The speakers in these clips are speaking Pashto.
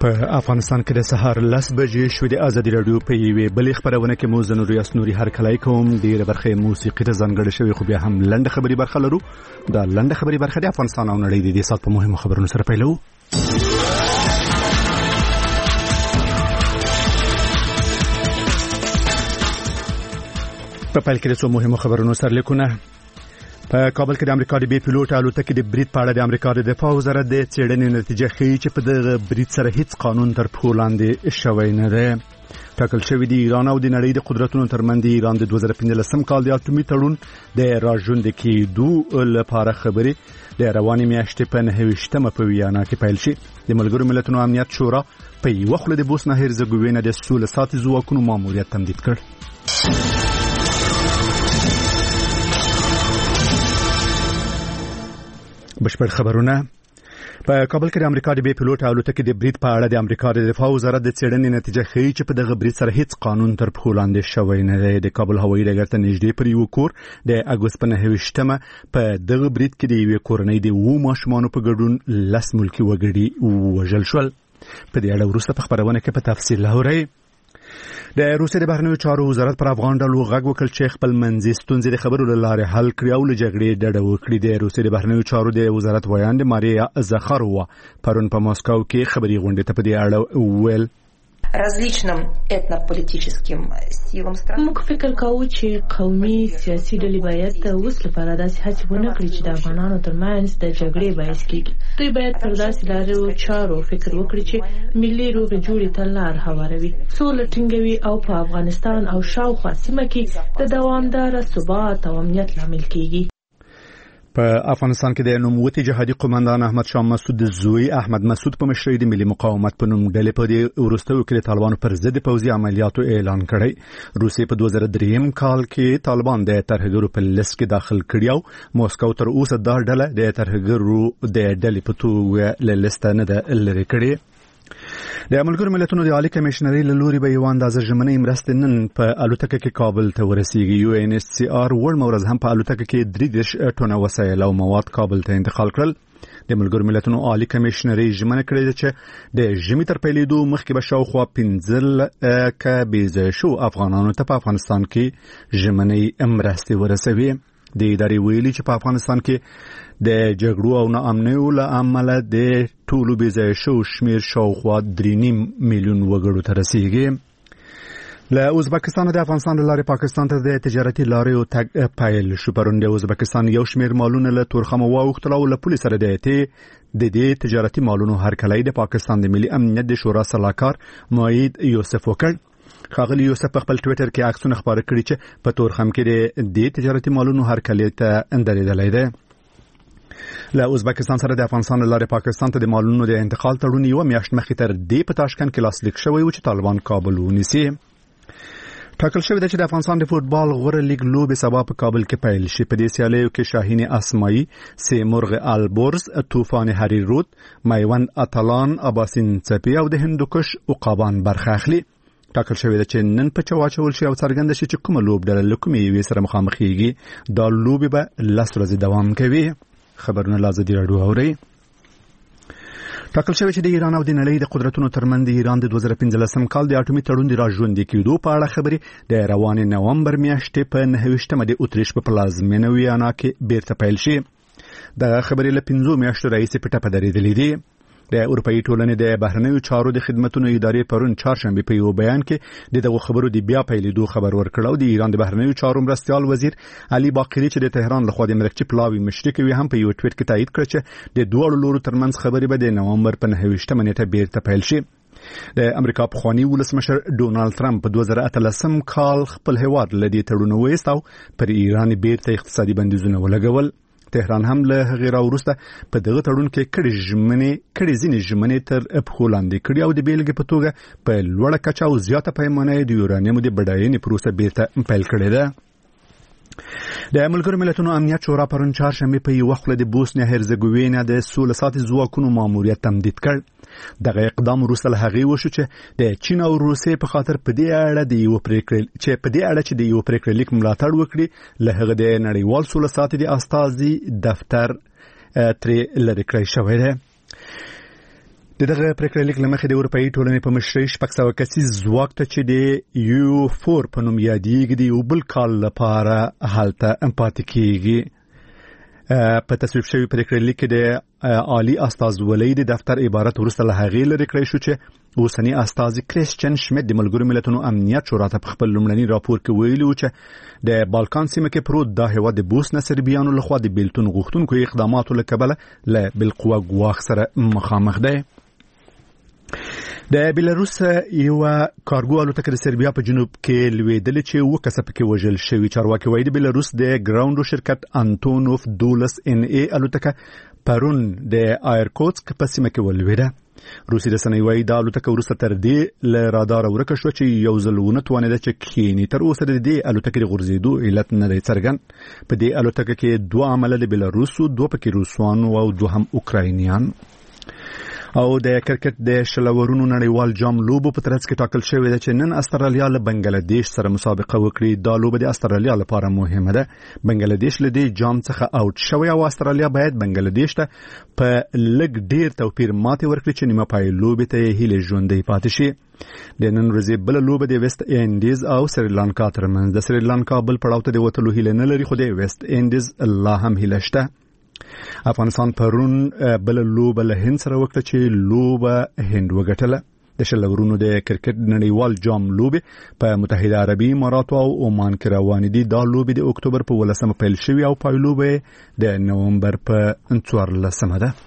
په افغانستان کې د سهار 10 بجې شوې د ازادي رادیو په یوې بلې خبرونه کې مو زنور یاسنوري هرکلی کوم. ډیره برخه موسیقي ته ځانګړې شوی خو بیا هم لنډه خبري برخه لرو. دا لنډه خبري برخه د افغانستان او نړۍ د دې سات په مهمو خبرونو سره پیلو. په پیل کې د څو مهمو خبرونو سره لیکونه. په کابل کې د امریکا د بي پيلوټ الوتکې د برید په اړه د امریکا د دفاع وزارت د څېړنې نتیجه ښیي چې په دغه برید سره هیڅ قانون تر پښو لاندې شوی نه دی. ټاکل شوی د ایران او د نړۍ د قدرتونو ترمنځ د ایران د 2015 کال د اټومي تړون د راژوندي کېدو لپاره خبرې د روانې میاشتې په 29مه په ویانا کې پیل شي. د ملګرو ملتونو امنیت شورا په یوه خوله د بوسنه هرزګوینه د سولې ساتي ځواکونو ماموریت تمدید کړ. بشپړ خبرونه. په کابل کې د امریکا د بي پيلوټ الوتکې د برید په اړه د امریکا د دفاع وزارت د څېړنې نتیجه ښیي چې په دغه برید سره هیڅ قانون تر پښو لاندې شوی نه دی. د کابل هوایي ډګر ته نږدې پر یو کور د اګوست په 29مه په دغه برید کې د یوې کورنۍ د 2 ماشومانو په ګډون 10 ملکي وګړي وژل شول. په دې اړه وروسته په خبرونه کې په تفصیل اورئ. د روسیې د بهرنیو چارو وزارت پر افغان ډلو غږ وکړ چې خپل منځي ستونزې د خبرو له لارې حل کړي او له جګړې ډډه وکړي. د روسیې د بهرنیو چارو د وزارت ویاند ماریا زخاروا پرون په ماسکو کې خبري غونډې ته په دې اړه وویل. различным этнополитическим силам страны. موږ فکر کوو چې قومي سیاسي ډلې باید اوس لپاره داسې هڅې ونه کړي چې د افغانانو ترمنځ د جګړې باعث کیږي. دوی باید پر داسې لارو چارو فکر وکړي چې ملي روغې جوړې ته لار هواروي، سوله ټینګوي او په افغانستان او شاوخوا سیمه کې د دوامداره ثبات او امنیت لامل کیږي. په افغانستان کې د نوموتی جهادي قومندان احمد شاه مسعود زوی احمد مسعود په مشرۍ د ملي مقاومت په نوم ډلې په دې وروستیو کې د طالبانو پر ضد پوځي عملیاتو اعلان کړی. روسیې په 2003 کال کې طالبان د ترهګرو په لیست کې داخل کړی او موسکو تر اوسه دا ډله د ترهګرو د ډلې په توګه له لیست نه ده لرې کړې. د ملګرو ملتونو د عالی کمشنري له لوري به یو اندازه ژمنې مرستې نن په الوتکه کې کابل ته ورسیږي. UNHCR وړ ورځ هم په الوتکه کې 3 ټنه وسایل او مواد کابل ته انتقال کړل. د ملګرو ملتونو عالی کمشنري ژمنه کړې ده چې د ژمي تر پیلېدو مخکې به شاوخوا 15 بېځایه شو افغانانو ته په افغانستان کې ژمنې مرستې ورسوي. د ادارې ویلي چې په افغانستان کې د جګړو او ناامنیو له امله د ټولو بېځایه شو شمیر شاوخوا 3.5 میلیون وګړو ته رسیږي. له ازبکستان د افغانستان لارې پاکستان ته د تجارتي لارې تګ پیل شو. پرون د ازبکستان یو شمیر مالونه له تورخم واوښتل او له پولیس سره د دې تجارتي مالونو هرکلی د پاکستان د ملي امنیت د شورا سلاکار مؤید یوسف وکړ. خاغلی یوسف په خپل ټویټر کې عکسونه خپاره کړي چې په تورخم کې د تجارتي مالونو هرکلی ته اندرېدلی دی. له ازبکستان سره د افغانستان لارې پاکستان ته د مالونو د انتقال تړون یو میاشت مخکې تر دې په تاشکند کې لاسلیک شوی و چې طالبان کابل ونیسي. ټاکل شوی دی چې د افغانستان د فوتبال غوره لیګ لوبې سبا په کابل کې پیل شي. په دې سیالیو کې شاهین اسماعی، سیمرغ البرز، طوفان هریرود، میوند اتلان، اباسین څپی او د هندوکش عقابان برخه اخلي. ټاکل شوی دی چې نن په چواچول شي او څرګنده شي چې کومه لوب ډله له کومې یوې سره مخامخېږي. دا لوبې به 10 ورځې دوام کوي. خبرونه له ازادي راډیو اورئ. ټاکل شوی چې د ایران او د نړۍ د قدرتونو ترمنځ د ایران د 2015 کال د اټومي تړون د راژوندي کېدو په اړه خبرې د روانې نومبر میاشتې په 29مه د اتریش په پلازمینه ویانا کې بیرته پیل شي. دغه خبرې له 5 میاشتو راهیسې په ټپه درېدلې دي. د اروپאי ټولنې د بهرنیو چارو د خدماتو ادارې پرون چهارشنبه په یو بیان کې دغه خبرو د بیا پیلېدو خبر ورکړ او د ایران د بهرنیو چارو مرستيال وزیر علي باقری چې د تهران لخوا د مرکزي پلاوی مشرک وي هم په یو ټویټ کې تایید کړ چې د دوه لورو ترمنځ خبرې به د نومبر په 29مه نیټه بیرته پیل شي. د امریکا پخوانی ولسمشر ډونالد ترامپ په 2013 کال خپل هیواد لدی تړون وېست او پر ایران بیرته اقتصادي بندیزونه ولګول. تهران هم له هغې راوروسته په دغه تړون کې کړي ځینې ژمنې تر پښو لاندې کړي او د بیلګې په توګه په لوړه کچه او زیاته پیمانه د یورانیمو د بډاینې پروسه بیرته پیل کړې ده. د ملګرو ملتونو امنیت شورا پرون چهارشنبه په یو وخت د بوسنیا هرزګوینه د سولې ساتي ځواکونو ماموریت تمدید کړ. دغه اقدام وروسته له هغې وشو چې د چین او روسیې په خاطر په دې اړه د یو پریکړه لیک ملاتړ وکړي. له هغه د نړیوال سولې ساتي د استازي دفتر ترې لرې کړی شوی دی. دغه پریکړه لیک لمخې د اروپאי ټولنې په مشرۍ 600 کسیز ځواک ته چې د U4 په نوم یادېږي د یو بل کال لپاره هلته پاتې کیږي. په تصویب شوی پریکړه لیک د عالی استازولۍ د دفتر عبارت ورسته له هغې لري کړی شو چې اوسنی استازي کریسچن شمیت د ملګرو ملتونو امنیت شورا ته خپل لومړني راپور کې ویلي و چې د بالکان سیمه کې پروت د هیواد د بوسنه سربیانو لخوا د بیلتون غوښتونکو اقداماتو له کبله له بالقوه ګواښ سره مخامخ دی. د بیلاروس یو کارګو الوتکه د سربیا په جنوب کې لویدلې چې وکسه پکې وژل شوی. چارواکي وایي د بیلاروس د ګراوندو شرکت انټونوف دولس ان ای الوتکه پرون د آیرکوتسک په سیمه کې ولویده. روسي رسنۍ وایي د الوتکه وروسته تر دې له رادار ورکه شو چې یو ځل ونه توانیده چې کښینی. تر اوسه د دې الوتکې د غورځېدو علت نه دی څرګند. په دې الوتکه کې 2 عمله د بیلاروسو، 2 پکې روسوانو او 2 هم اوکراینیان. او د کرکټ د شلورونو نړیوال جام لوبو په ترڅ کې ټاکل شوی دی چې نن استرالیا له بنگلاديش سره مسابقه وکړي. دا لوبه د استرالیا لپاره مهمه ده. بنگلاديش له دې جام څخه اوټ شوی او استرالیا باید بنگلاديش ته په لږ ډیر توپیر ماتې ورکړي چې نیمه پای لوبې ته هیله ژوندۍ پاتې شي. د نن ورځې بل لوبه د ویسټ انډیز او سریلانکا ترمنځ. د سریلانکا بل پړاو ته د وټلو هیله نه لري، خو د ویسټ انډیز الله هم هیله شته. افغانستان پرون بل لوبه له هند سره وکړه چې لوبه هند وګټله. د شلورونو د کرکټ نړیوال جام لوبه په متحده عربي امارات او عمان کې روان دي. دا لوبه د اکتوبر په 18 پیل شوی او پای لوبه د نومبر په 14 ده.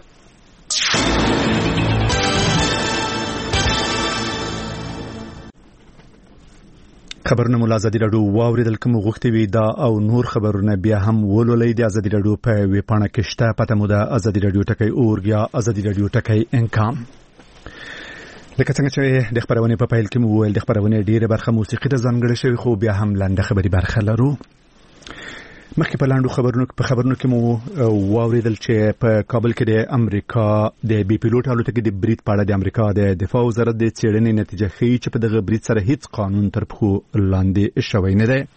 خبرونه مو ازادي رادیو واوریدل کوم غوښتي وي دا او نور خبرونه بیا هم ولولئ د ازادي رادیو په ویب پاڼه کې شته. پته مو ده ازادي رادیو ټکی اورګ یا ازادي رادیو ټکی انکام. لکه څنګه چې د خبرونه په پیل کې مو ویل د خبرونه ډیره برخه موسیقي ته ځانګړې شوی، خو بیا هم لنډه خبري برخه لرو. مخکې په لاندو خبرونو کې مو واوریدل چې په کابل کې د امریکا د بي پیلوټ الوتکې د برید په اړه د امریکا د دفاع وزارت د څېړنې نتیجه ښیي چې په دغه برید سره هیڅ قانون تر پښو لاندې شوی نه دی.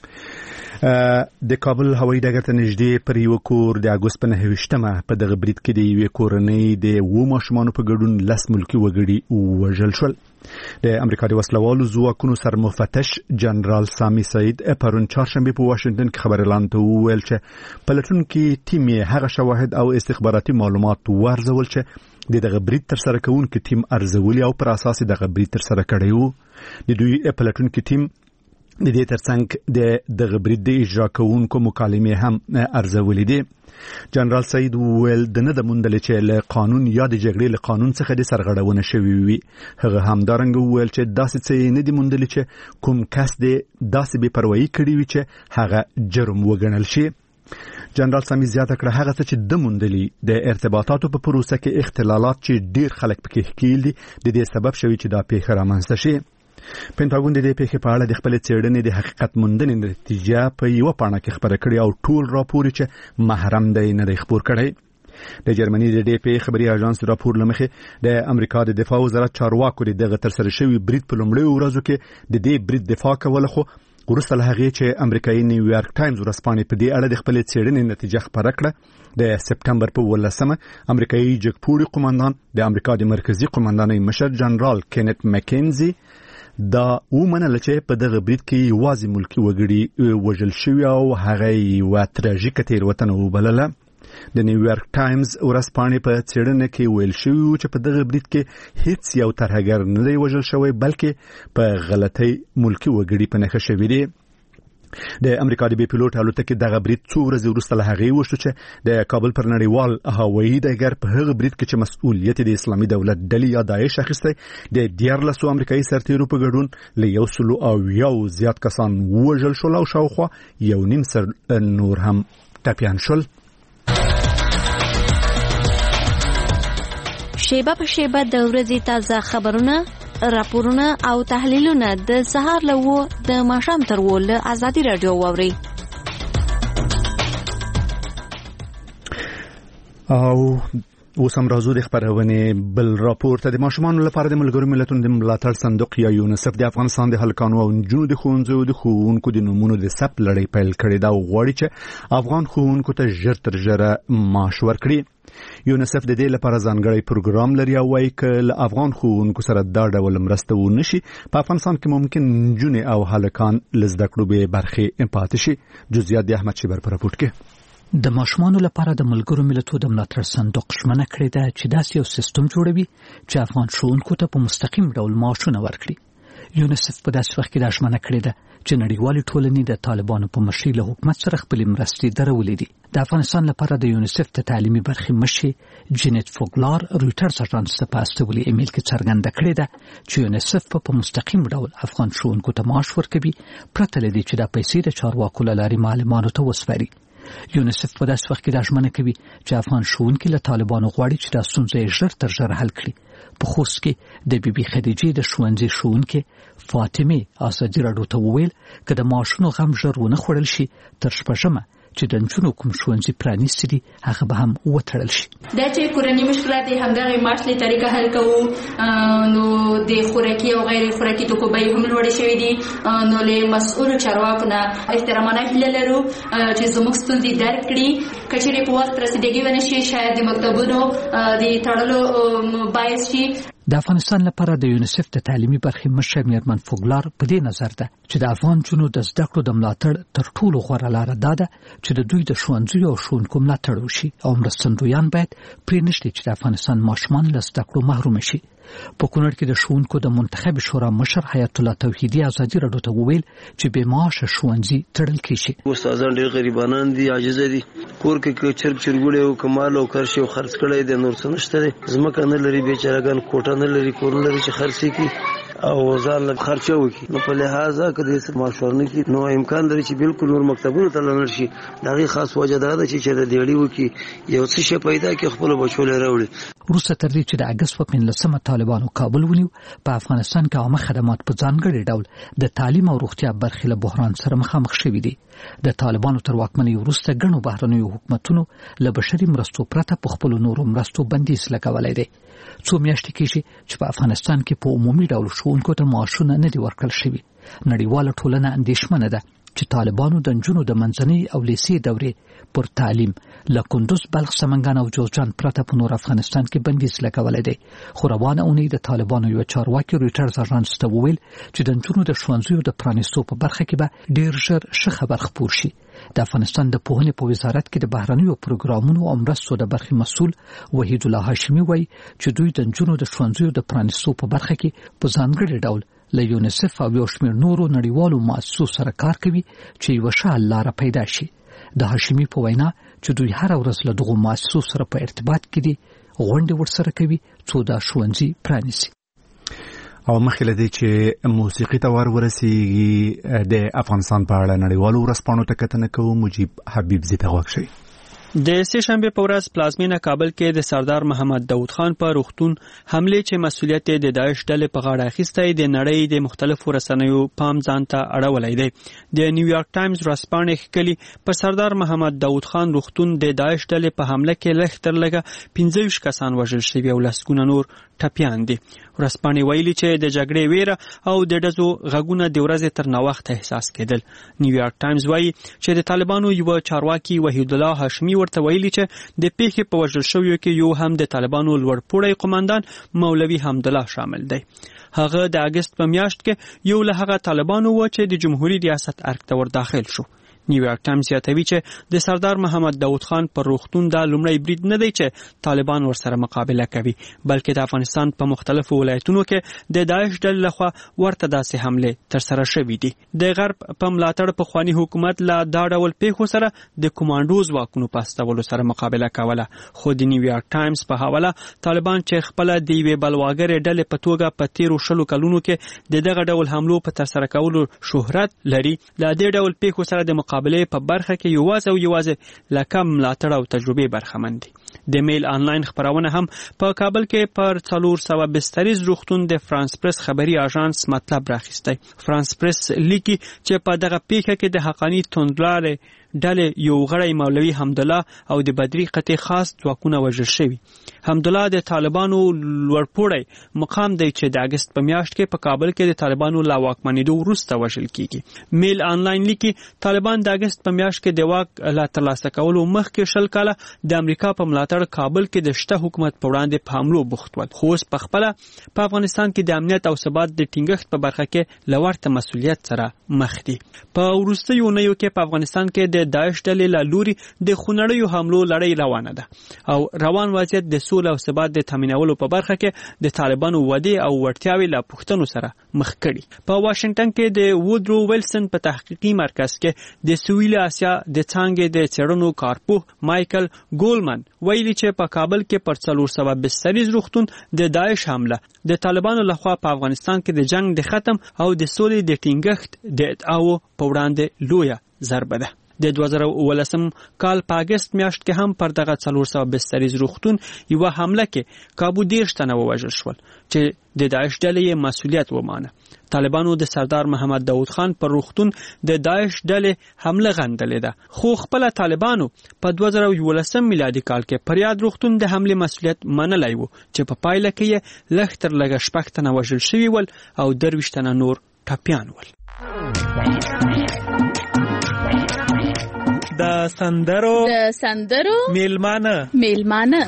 د کابل هوایي ډګر ته نږدې پر یو کور د اګوست په 29مه په دغه برید کې د یوې کورنۍ د 2 ماشومانو په ګډون 10 ملکي وګړي وژل شول. د امریکا د وسلوالو ځواکونو سرمفتش جنرال سامي سعید پرون چهارشنبه په واشنگټن کې خبر اعلان ته وویل چې پلټونکي ټیم یې هغه شواهد او استخباراتي معلومات ورزول چې دغه برید تر سره کوونکي ټیم ارزولي او پر اساس دغه برید تر سره کړی وو. د دوی پلټونکي ټیم د دې ترڅنګ دغه برید د اجرا کوونکو مکالمې هم ارزولې دي. جنرال سعید ویل د نه د موندل چې له قانون یا د جګړې له قانون څخه د سرغړونه شوی وي. هغه هم دارنګ ویل چې داسې څه نه دي موندل چې کوم کس د داسې بې پروايي کړی وي چې هغه جرم وګڼل شي. جنرال سامي زیاته کړه هغه څه چې د موندلي د ارتباطاتو په پروسه کې اختلالات چې ډیر خلک پکې ښکیل دي د دې سبب شوی چې دا پیښه رامنځته شي. پینټاګون د دې پیښې په اړه د خپل څېړنې د حقیقت موندنې نتیجه په یو پاڼه کې خبره کړې او ټول راپور چې محرم دی نه دی خبر کړی. د جرمني د دې پیښې خبري اژانس راپور لمخې د امریکا د دفاع وزارت چارواکو دغه تر سره شوی برید په لومړي ورځو کې د دې برید دفاع کوله، خو وروسته له هغې چې امریکایي نیویارک ټایمز ورځپاڼې په دې اړه د خپل څېړنې نتیجه خبره کړه. د سپټمبر په 18مه امریکایي جګپوړي قوماندان د امریکا د مرکزی قوماندانۍ مشر جنرال کینت مکینزي دا ومنل چې په دغه برید کې یوازې ملکی وګړي وژل شوي او هغه یوه تراژیکه تېروتنه وبلله. د نیویارک ټایمز ورځپاڼې په څېړنه کې ویل شوي و چې په دغه برید کې هیڅ یو ترهګر نه دی وژل شوی، بلکې په غلطۍ ملکی وګړي په نښه شوي دي. د امریکا د بي پیلوټ الوتکې دغه برید څو ورځې وروسته له هغې وشو چې د کابل پر نړیوال هوایي ډګر په هغه برید کې چې مسؤلیت د اسلامي دولت ډلې یا داعش اخیستی د 14 امریکایي سرتیرو په ګډون له 100 زیات کسان ووژل شول او شاوخوا 1.5 سر نور هم ټپیان شول. شیبه په شیبه د ورځې تازه خبرونه، راپورونه او تحلیلونه د سهار له 9 د ماښام تر 10 له ازادي رادیو واوري. او اوس هم راځو د خبرونې بل راپور ته. د ماشومانو لپاره د ملګرو ملتونو د ملاتړ صندوق یا یونیسف د افغانستان د هلکانو او نجونو د ښوونځیو د ښوونکو د نومونو د ثبت لړۍ پیل کړې ده او غواړي چې افغان ښوونکو ته ژر تر ژره معاش ورکړي. یونیسف د دې لپاره ځانګړی پروګرام لري او وايي چې له افغان ښوونکو سره دا ډول مرسته ونشي په افغانستان کې ممکن نجونې او هلکان له زده کړو به برخې پاتې شي. جزئیات د احمد شیبر په راپور کې. د ماشومانو لپاره د ملګرو ملتونو د ملاتړ صندوق ژمنه کړې ده چې داسې یو سیستم جوړوي چې افغان ښوونکو ته په مستقیم ډول معاشونه ورکړي. یونیسف په داسې وخت کې دا ژمنه کړې ده چې نړیوالې ټولنې د طالبانو په مشرۍ له حکومت سره خپلې مرستې درولې دي. د افغانستان لپاره د یونیسف د تعلیمي برخې مشر جینت فوګلار رويټرز اژانس ته په استولي ایمیل کې څرګنده کړې ده چې یونیسف په مستقیم ډول افغان ښوونکو ته معاش ورکوي پرته له دې چې دا پیسې د چارواکو له لارې معلمانو ته وسپاري. یونیسف په داسې وخت کې دا ژمنه کوي چې افغان ښوونکي له طالبانو غواړي چې دا ستونزه ژر تر ژره حل کړي. په خوست کې د بیبي خدیجې د ښوونځي ښوونکې فاطمه ازادي راډیو ته وویل چې د معاشونو غم ژر ونه خوړل شي تر شپږمه چې د نجونو کوم ښوونځي پرانیستي دي هغه به هم وتړل شي. دا چې کورنۍ مشکلات همدغه معاشلي طریقه حل کوو نو د خوراکي او غیر خوراکي توکو بیې هم لوړې شوې دي نو له مسؤلو چارواکو نه احترامانه هیله لرو چې زموږ ستونزې درک کړي. کچېرې په وخت رسیدګي ونه شي شاید د مکتبونو د تړلو باعث شي. د افغانستان لپاره د یونیسف د تعلیمي برخې مشر میرمن فوګلار په دې نظر ده چې د افغان جنونو د زده کړو د ملاتړ تر ټولو غوره لاره ده چې د دوی د ښوونځیو او ښوونکو ملاتړ وشي او مرستندویان باید پرې نشي چې د افغانستان ماشومان له زده کړو محروم شي. په کونړ کې د ښوونکو د منتخب شورا مشر حیات الله توحیدی ازادي راډیو ته وویل چې بې معاشه ښوونځي تړل کیږي. استادان ډېر غریبانان دي عاجز دي کور کې چرګ چرګوړي او کمال او کرشي او خرڅ کړي د نور څه نشته زمکه نه لري بیچارهګان کوټه نه لري کور لري چې خرڅي کی او ځان له خرچه وکي نو په لحاظه کې د ماشورنې کې نو امکان لري چې بالکل نور مکتبونو ته لاړ شي. دغه خاص وجه ده چې د دیړی وکي یو څه شي پیدا کې خپل بچو لري راوړي. روسه تر دې چې د اگست په 15 طالبانو کابل ونیو په افغانستان کې عامه خدمات په ځانګړي ډول د تعلیم او روغتیا برخې له بحران سره مخامخ شوي دي. د طالبانو تر واکمنۍ وروسته ګڼو بهرنیو حکومتونو له بشري مرستو پرته په خپل نورو مرستو بندیز لګولای دي. څو میاشتې کېږي چې په افغانستان کې په عمومي ډول ښوونکو ته معاشونه نه دي ورکړل شوي. نړیواله ټولنه اندېښمنه ده چې طالبانو د نجونو د منځنۍ او لیسې دورې پر تعلیم له کندوز بلخ سمنګان او جوزجان پرته په نور افغانستان کې بندیز لګولی دی. خو روانه اونۍ د طالبانو یو چارواکي رويټرز اژانس ته وویل چې د نجونو د ښوونځیو د پرانیستو په برخه کې به ډیر ژر ښه خبر خپور شي. د افغانستان د پوهنې په وزارت کې د بهرنیو پروګرامونو او مرستو د برخې مسؤل وحید الله هاشمي وایي چې دوی د نجونو د ښوونځیو د پرانیستو په برخه کې په ځانګړي ډول له یونیسف او یو شمېر نورو نړیوالو مؤسسو سره کار کوي چې یوه ښه حل لاره پیدا شي. د هاشمي په وینا چې دوی هره ورځ له دغو مؤسسو سره په ارتباط کې دي غونډې ورسره کوي څو دا ښوونځي پرانیسي. او مخکې له دې چې موسیقي ته ورسیږي د افغانستان په اړه نړیوالو ورځپاڼو ته کتنه کوو. مجيب حبیب زی ته غوږ شئ. د سه شنبه په ورځ پلازمینه کابل کې د سردار محمد داود خان په روغتون حمله چې مسؤلیت د داعش ډلې په غاړه اخیسته د نړۍ د مختلفو رسنیو پام ځان ته اړولای دی. د نیویارک ټایمز ورځپاڼې ښکلي په سردار محمد داود خان روغتون د داعش ډلې په حمله کې لږ تر لږه 15 کسان وژل شوي او لسګونه نور ټپیان دي. ورځپاڼې ویلي چې د جګړې ویره او د ډزو غږونه د ورځې تر ناوخته احساس کېدل. نیویارک ټایمز وایي چې د طالبانو یو چارواکي وحید الله هاشمي ورته ویلي چې د پیښې په وژل شویو کې یو هم د طالبانو لوړپوړی قوماندان مولوي حمدالله شامل دی. هغه د اگست په میاشت کې یو له هغه طالبانو و چې د جمهوریت ریاست ارګ ته ور داخل شو. نیویارک ټایمز یادوي چې د سردار محمد داود خان پر روغتون دا لومړی برید نه دی چې طالبان ورسره مقابله کوي بلکې د افغانستان په مختلفو ولایتونو کې د داعش ډلې لخوا ورته داسې حمله ترسره شوې دي. د غرب په ملاتړ په خواني حکومت لا دا ډول پیښو سره د کمانډوز واکونو په استولو سره مقابله کوله. خو د نیویارک ټایمز په حواله طالبان چې خپل د یوې بلواګرې ډلې په توګه په تیرو 20 کلونو کې د دغه ډول حملو په ترسره کولو شهرت لري لا د ډول پیښو سره د مقابله په برخه کې یوازې لکه ملاتړ او تجربه برخمن دي. د میل آنلاین خبرونه هم په کابل کې پر 400 بستریز روغتون د فرانس پریس خبري اژانس مطلب راخسته. فرانس پریس لیکي چې په دغه پیښه کې د حقانی توندلارې ډلې یو غړی مولوي حمدالله او د بدري قطې خاص ځواکونه وژل شوي. حمدالله د طالبانو لوړپوړی مقام دی چې د اگست په میاشت کې په کابل کې د طالبانو لا واکمنېدو وروسته وژل کیږي. میل آنلاین لیکي طالبان د اگست په میاشت کې د واک لا ترلاسه کولو مخکې 20 کاله د امریکا په ملاتړ کابل کې د شته حکومت په وړاندې په حملو بوخت ول. خو اوس په خپل په افغانستان کې د امنیت او ثبات د ټینګښت په برخه کې لوړ مسؤلیت سره مخ دي. په وروستیو اونیو کې په افغانستان کې د داعش ډلې له لوري د خونړیو حملو لړۍ روانه ده او روان وضعیت د سولې او ثبات د تامینولو په برخه کې د طالبانو ودې او وړتیاوې له پوښتنو سره مخ کړي. په واشنگټن کې د وودرو ویلسن په تحقیقي مرکز کې د سویل اسیا د څانګې د څېړنو کارپوه مایکل ګولمن ویلي چې په کابل کې پر 400 بستریز روغتون د داعش حمله د طالبانو لخوا په افغانستان کې د جنگ د ختم او د سولې د ټینګښت د ادعاو په وړاندې لویه ضربه ده. د 2019 کال په اگست میاشت کې هم پر دغه 400 بستریز روغتون یو حمله کې کابو 10 تنه ووژل شول چې د داعش ډلې مسؤلیت ومانه. طالبانو د سردار محمد داود خان پر روغتون د داعش ډلې حمله غندلې ده، خو خپل طالبانو په 2011 میلادي کال کې پر یاد روغتون د حمله مسؤلیت منلی وو چې په پایله کې لږ تر لږه 6 تنه وژل شوي ول او 23 تنه نور ټپیان ول. د سندرو میلمانه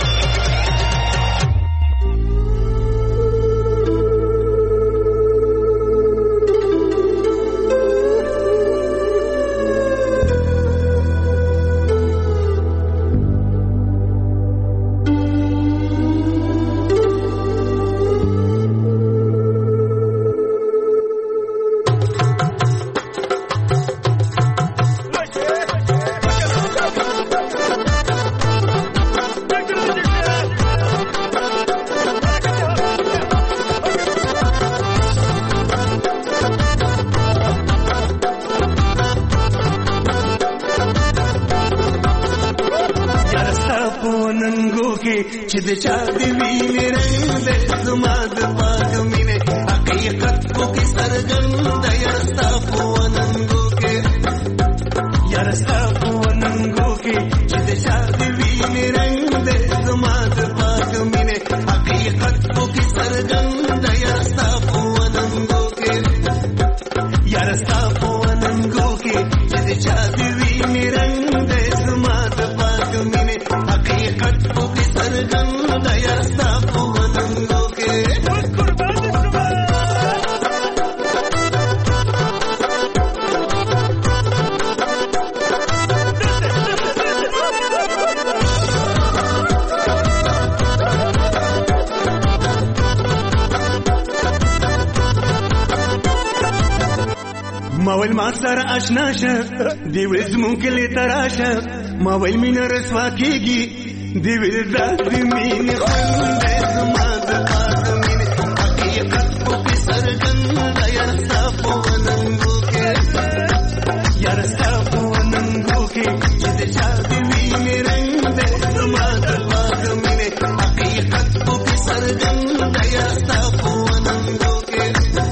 چې د چا دی وینې رنګ د زما د پاک مینې حقیقت کو کې سرګند یا ستا په وننګو کې یا ستا په وننګو کې چې د چا دی وینې رنګ د زما د پاک مینې حقیقت کو کې سرګند یا ستا په وننګو کې یا ستا په وننګو کې چې د چا دی وینې رنګ د زما د پاک مینې حقیقت کو کې سرګند یا ستا په وننګو کې ما ویل ما سره آشنا شه دی ورځ مونږ له تراشه ما ویل مینه رسوا کیږي دی ورځ د مینې خوند زما د پاک مینې حقیقت په سرګند یا ستا په وننګو کې یا ستا په وننګو کې چې د چا دی وینې رنګ زما د پاک مینې حقیقت په سرګند یا ستا په وننګو کې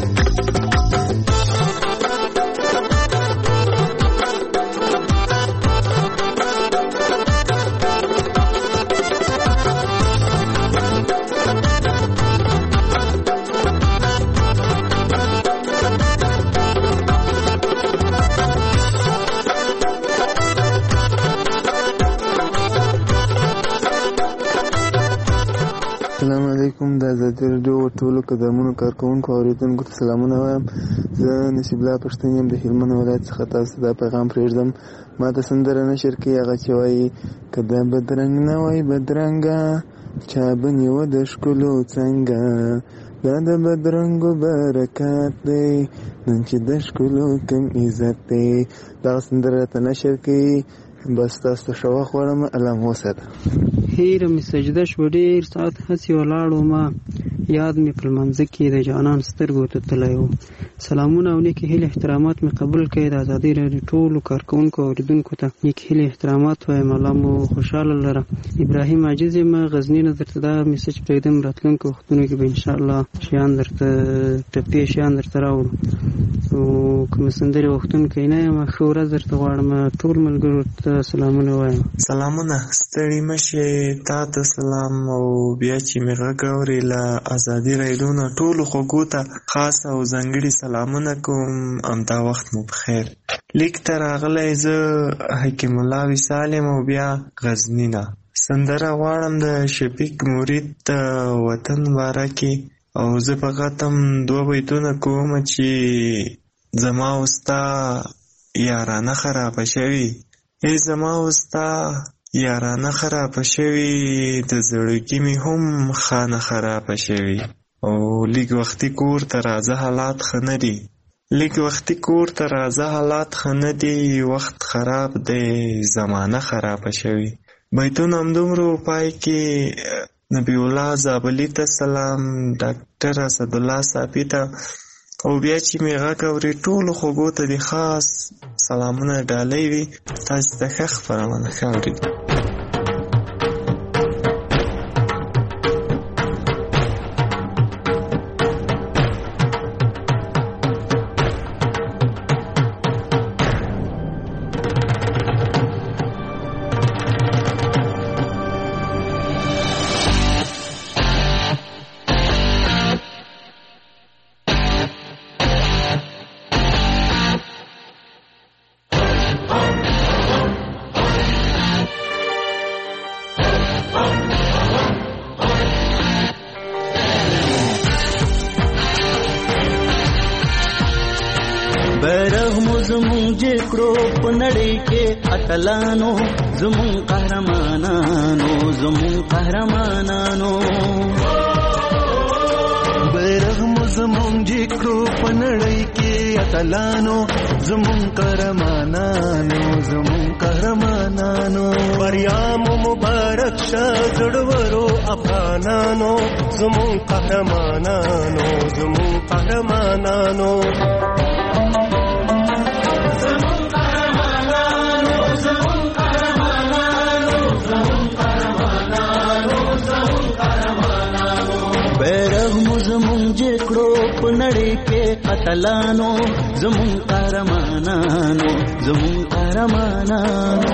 السلام علیکم. د آزادي راډیو ټولو قدمونو کارکونکو اوریدونکو ته سلامونه وایم. زه نصیب الله پښتون یم د هلمند ولایت څخه. تاسو دا پیغام پرېږدم. ما ته سندره نشر کې هغه چې وایي که دا بدرنګ نه وای بدرنګه چا به نیوه د ښکلو څنګه دا د بدرنګو برکات دی نن چې د ښکلو کم عزت دی. دغه سندره راته نشر کوي. بس تاسو ته ښه وخت غواړم. الله مو وساته. هیره مې سجده شوه ډېر ساعت هسې ولاړ وم یاد مې په لمانځه کې د جانان سترګو ته تللی و. سلامونه او نیکې هیلې احترامات مې قبول کړئ. د ازادۍ راډیو ټولو کارکوونکو او اورېدونکو ته نیکې هیلې احترامات وایم. الله مو خوشحاله لره. ابراهیم عاجز یم غزني نه. درته دا میسج پرېږدم راتلونکو وختونو کې به انشاءالله شیان درته ټپې شیان درته راوړو. او کوم سندرې وختونکی نه یم. ښه ورځ درته غواړم. ټول ملګرو ته سلامونه وایم. سلامونه ستړي مه شئ. تا ته سلام. او بیا چې مې غږ اورې له ازادي راډیو نه ټولو خوږو ته خاص او ځانګړي سلامونه کوم. همدا وخت مو بخیر. لیک ته راغلی زه حکیم الله وصال یم او بیا غزني نه. سندره غواړم د شفیق مرید د وطن باره کې. او زه فقط هم 2 بیتونه کوم چې زما او ستا یارانه خرابه شوي. ای زما او ستا یارانه خرابه شوي. د زړګي مې هم خانه خرابه شوي. او لږ وختي کور ته راځه حالات ښه نه دي. لږ وختي کور ته راځه حالات ښه نه دي. وخت خراب دی زمانه خرابه شوي. بیتونه همدومره پای کې نبی الله زابلي ته سلام. ډاکټر اسدالله صافي ته او بیا چې مې غږ اورې ټولو خوږو ته دې خاص سلامونه ډالۍ وي. تاسو ته ښه خپرونه ښه اورېدو. اتلانو زمون قهرمانانو زمون قهرمانانو بیرغ مو زمون جکړو پنړی کې اتلانو زمون قهرمانانو زمون قهرمانانو بریا مو مبارک شه زړورو افغانانو زمون قهرمانانو زمون قهرمانانو نړۍ کې اتلانو زمون قهرمانانو زمون قهرمانانو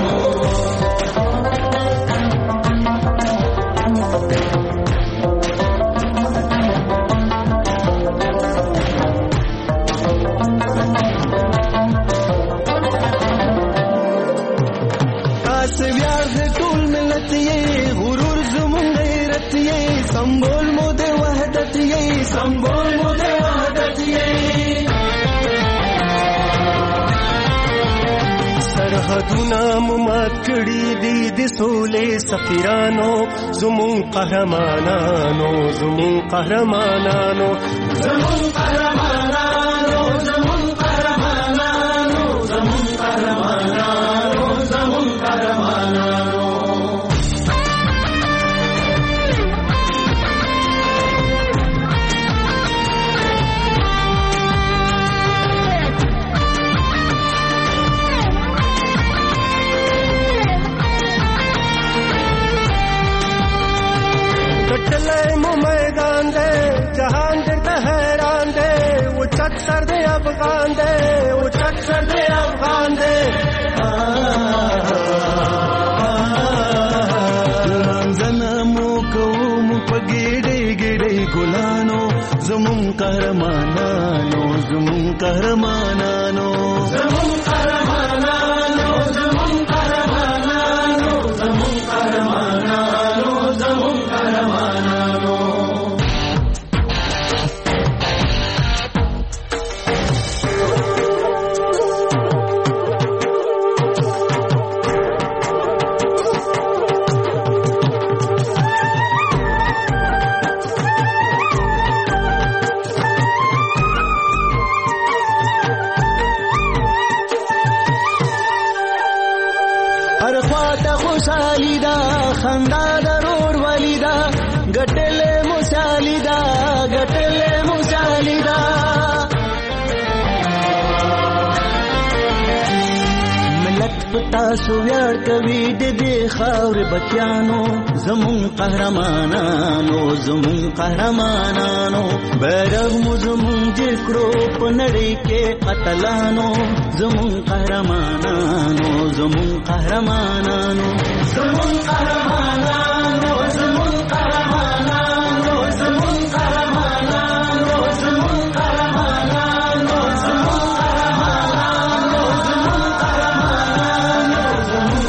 تاسو ویاړ د ټول ملت یې غرور زمون غیرت یې سمبول مو د وحدت یې سمبول مو د سرحدونه مو مات کړي دي د سولې سفیرانو زمون قهرمانانو زمون قهرمانانو زمون قهرمانانو زمون قهرمانانو زمون قهرمانانو زمون قهرمانانو सर दे अफगान दे वो सर दे अफगान दे जन्मों को पगेड़े गेड़े गुलानो ज़ुमुन कहरमानानो ज़ुमुन कहरमानानो ज़ुमुन कहरमानानो ज़ुमुन कहरमानानो ज़ुमुन कहरमानानो ज़ुमुन कहरमानानो خندا ضرور ولیدا ګټلې مو سالیدا پتا سو ویاړ کوي د دې خاور بچیانو زمون قهرمانانو زمون قهرمانانو بیرغ مو زمون جکړو په نړۍ کې قتلانو زمون قهرمانانو زمون قهرمانانو زمون قهرمانانو زمون قهرمانانو زمون قهرمانانو زمون قهرمانانو زمون قهرمانانو زمون قهرمانانو زمون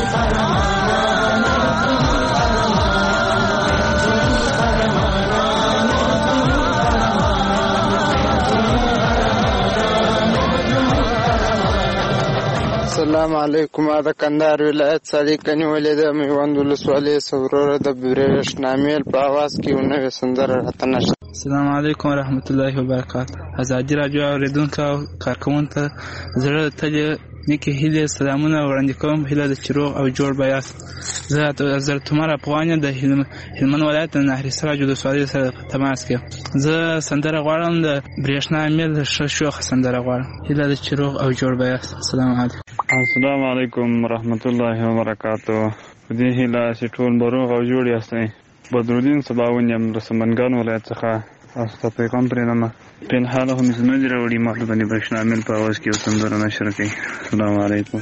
السلام علیکم. دا کندهار ولایت صادق کنی ولید میوند ولسوالۍ سورور د برېښنامیل په आवाज کې نوې سندره راته نشته. السلام علیکم ورحمت الله وبرکاته. ازادي راډیو اوریدونکو کارکونکو زړه ته نیکی هیله سلامونه وړاندې کوم. هیله د چروغ او جوړ بیاست. زه حضرت عمر افغان د هلمند ولایت نهري سراج ولسوالۍ سره تماس کې. زه سندره غواړم د برېښنامیل شوخ سندره غواړم. هیله د چروغ او جوړ بیاست. السلام علیکم. السلام علیکم ورحمت الله وبرکاته. دې هیله چې ټول بروغ او جوړ یاستئ. بدرالدین صباون یم د سمنګان ولایت څخه. تاسو ته پیغام پرېږدم په حال هم زموږ راوړي ما باندې برېښنامیل په आवाज کې سندره نشر کړي. السلام علیکم.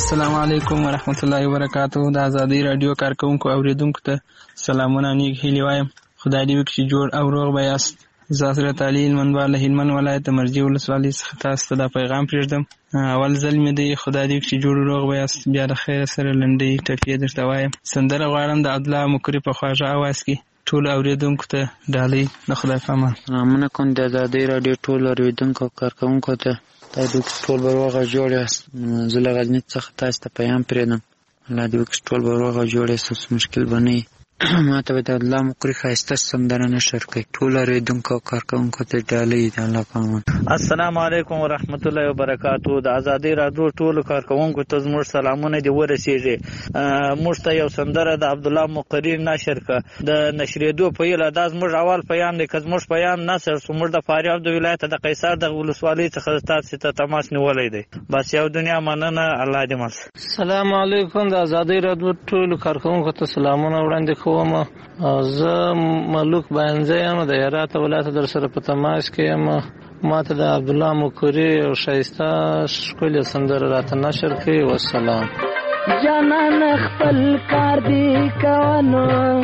السلام علیکم ورحمت الله وبرکاتہ. د ازادي رادیو کارکونکو اوریدونکو ته سلامونه نیک هیلې وایم. خدای دې وکړي چې جوړ او روغ به یاست. زه حضرت علي المنبال هلمند ولایت مرجع ولسوالۍ څخه تاسو ته دا پیغام پرېږدم. اول ځل مې دی خدای دې وکړي چې جوړ روغ به یاست. بیا د خیر سره لنډۍ ټپې درته وایم. سندره غواړم د عبدالله مکري په خواږه اواز کې ټول اوریدونکو ته ډالۍ د خدای په امان. سلامونه کوم د ازادي رادیو ټول اوریدونکو او کارکونکو ته. خدای دې وکړي ټول به روغ او جوړ یاست. زه له غزني څخه تاسو ته پیغام پرېږدم. الله دې وکړي ټول به روغ او جوړ یاست. مشکل به نه وي. ما ته به د الله مکري ښایسته سندره نشر کوي. ټول اوریدونکو او کارکونکو ته ډالۍ د الله په امان. السلام علیکم ورحمت الله وبرکاتو. د ازادي رادیو ټول کارکونکو ته زموږ سلامونه دي ورسیږي. موږ ته یو سندره د عبدالله مقری نشر ک د نشریدو په یله دا زموږ اول پیام دی. که زموږ پیام نشر سو موږ د فاریاب د ولایت د قیصر د ولسوالۍ څخه تاسو ته تماس نیولای دی. بس یو دنیا مننه. الله دې مل. السلام علیکم. د ازادي رادیو ټول کارکونکو ته سلامونه وړاندې کوم. زه ملوک باینځه یم د هرات ولایت در سره په تماس کې یم. ما ته د عبدالله مکري او ښایسته ښکلې سندره راته نشر کړي. والسلام. جانان خپل کار دی کوانو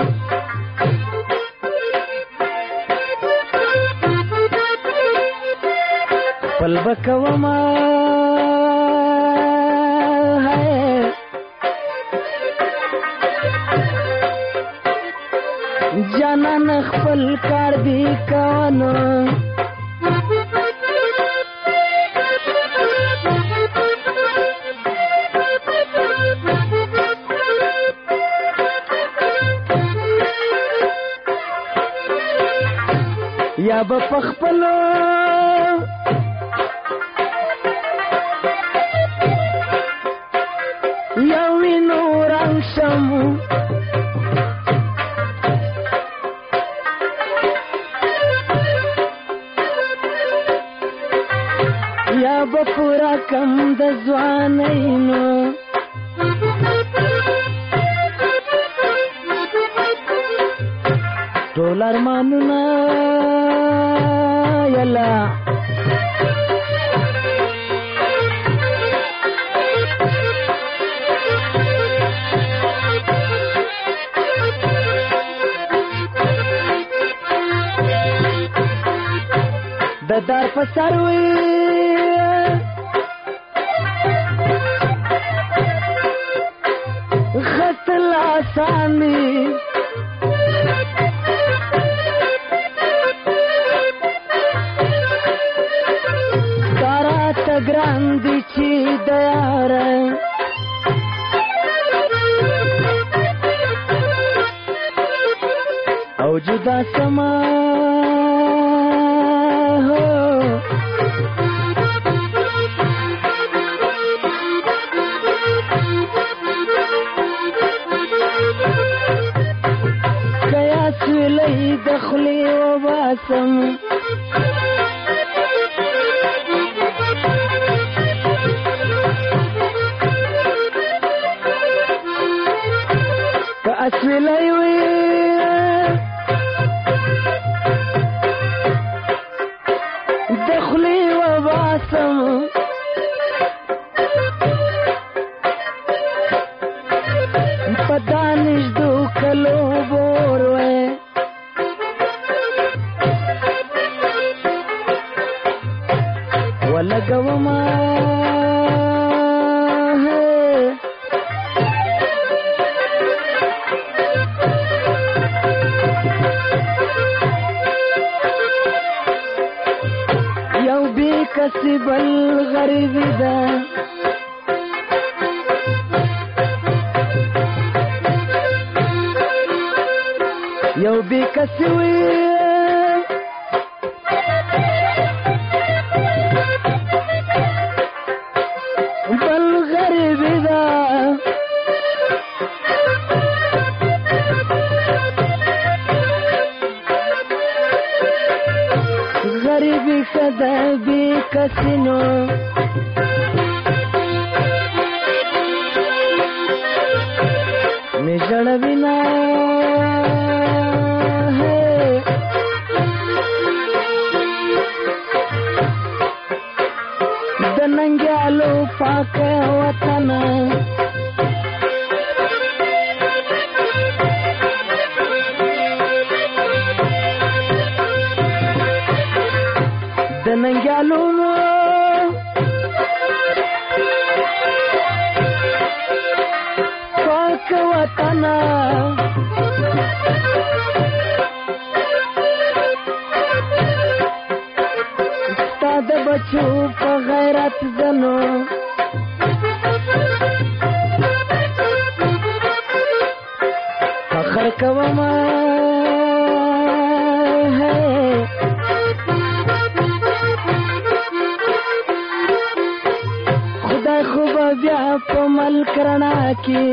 خپل بکوما جانان خپل کار دی کوانو یا به پخپلو یا وینو رنگ شمو یا به پورا کم د ځوانینو ټول ارمانونه یلا د دار په سر وي غسل آسان دی ګران دي چې د یاره او جدا سما قیاس ولی دخلی و باسم اسویلای وی دخلی و باسم پدانش دو کلو بور وی ولگو ما کسی بل غریبی دا یو بی کسی وی بل غریبی دا غریبی کدا بی کسینو می جړوینا د ننګالو پاک وطن د ننګیالو پاک وطن ستا د بچو په غیرت زنو فخر کوم خدای خوب بیا په ملک رڼا کې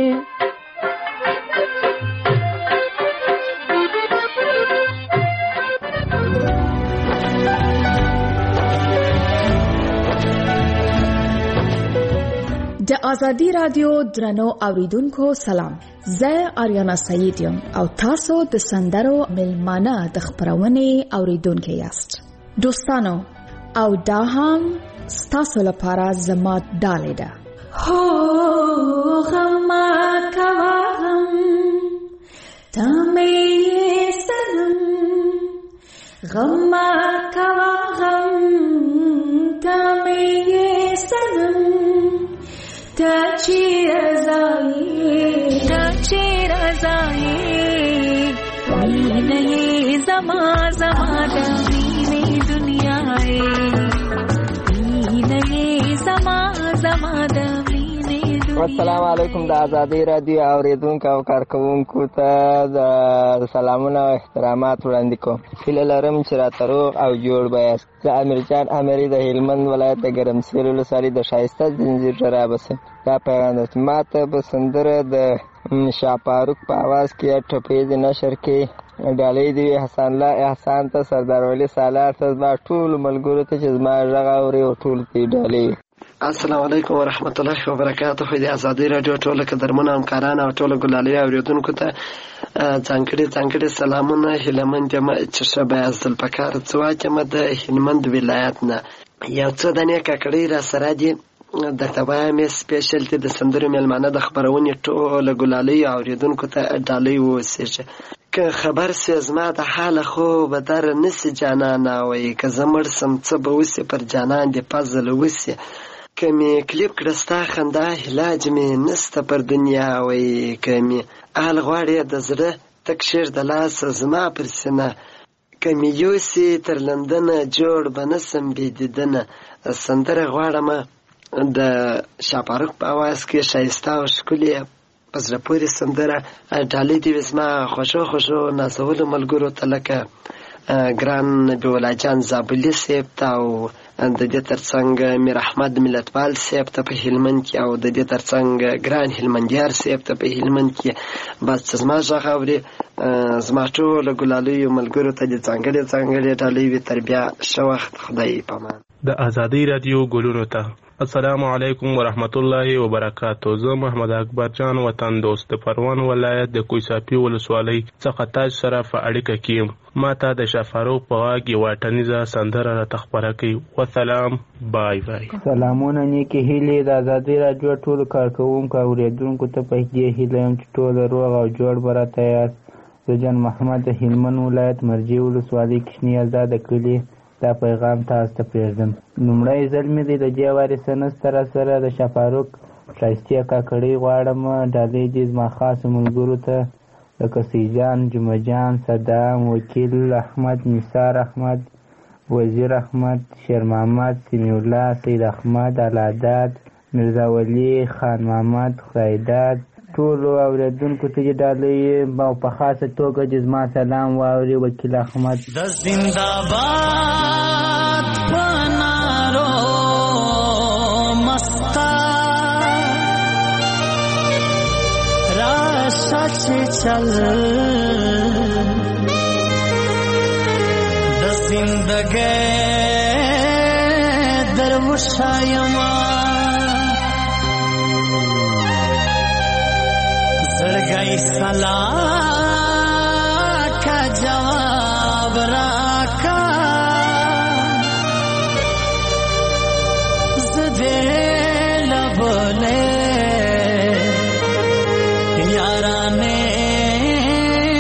د ازادي رادیو درنو اوریدونکو سلام. زه آریانا سعید یم او تاسو د سندرو ملمانه د خبرونې اوریدونکو یاست. دوستانو او دا هم ستاسو لپاره زما ډالۍ ده. هو غم کوا غم تمې سلام غم کوا غم تمې سلام تا چیر ازائی وینه زما د وینه دنیا وینه زما د وینه دنیا. السلام علیکم د ازادي رادیو اوریدونکو او کارکونکو ته د سلامونه او احترامات وړاندې کوم. هیله لرم چې راته روغ او جوړ بایاست. زه امیرجان امری د هلمند ولایت د ګرمسیر ولسوالۍ د ښایسته ځنځیر ډرابه سم. دا پیغام ده ما ته به سندره د شاپاروک په اواز کې ټپې د نشر کې ډالۍ دی حسن الله احسان ته سردار ولی سالار ته زما ټول ملګرو ته چې زما غږ اوري او ټول ته ډالۍ. السلام علیکم ورحمت الله وبرکاته. د ازادي رادیو ټول قدرمن همکاران او ټول ګلالي اوریدونکو ته ځانګړي سلامونه. هلمند یم چې شبه ازل پکار څواکم د هلمند ولایت نه یو څه د نه ککړی را سره دي د تبایم سپیشل ته د سندرو ملمانه د خبرونې ټول ګلالي اوریدونکو ته ډالۍ وسیږي. که خبر سي زما د حال خو به در نسی جانان وای که زمړ سم څه به وسی پر جانان دی پزل وسی که می کلیپ کړستا خندا علاج می نسته پر دنیا وای که می آل غواړي د زړه تک شیر د لاس زما پر سینه که می یوسی تر لندن جوړ بنسم بيدیدنه. سندره غواړم د شاپاروک په اواز کې شایسته او ښکلې په زړه پورې سندره ډالۍ دې زما خوشو نازولو ملګرو ته لکه ګران نبیولا جان زابلي صاحب ته او د دې ترڅنګ میر احمد ملتپال صاحب ته په هلمند کې او د دې ترڅنګ ګران هلمندیار صاحب ته په هلمند کې بس زما غږ اوري زما ټول ګلالیو ملګرو ته د ځانګړي ډالۍ وي. تر بیا ښه وخت. خدای پامان. د ازادي رادیو ګلونو ته السلام علیکم ورحمت الله وبرکاته. زه محمد اکبر جان وطن دوست د پروان ولایت د کویساپی ولسوالۍ څخه تاسو سره په اړیکه کې ما ته د شفاروق په واګي واټنیزه سندره را تخبره کوي. والسلام بای بای. سلامونه نیکی هیلې د ازادي رادیو ټول کارکونکو اوریدونکو ته په دې هیله يم چې ټول روغ او جوړ برته یاست. زه جان محمد د هلمند ولایت مرجی ولسوالۍ کشنی آزاد کلی دا پیغام تاسو ته پرېږدم. لومړی ځل مې د دې وارثانه سره د شفاروق ښایستې کاکړۍ غواړم ډالۍ دې زما خاص ملګرو ته لکه سیجان جمعجان صدام وکیل احمد نثار احمد وزیر احمد شیر محمد سمیع الله سید احمد علاداد مرزا ولی خان محمد خدایداد ټولو اوریدونکو ته ډالۍ او په خاصه توګه د زما سلام واوري وکیل احمد. د زنده‌باد پنارو مستا راشه چې چل د زندګۍ دروشایما زړګی سلام کا جواب راکا زده لبله یارانه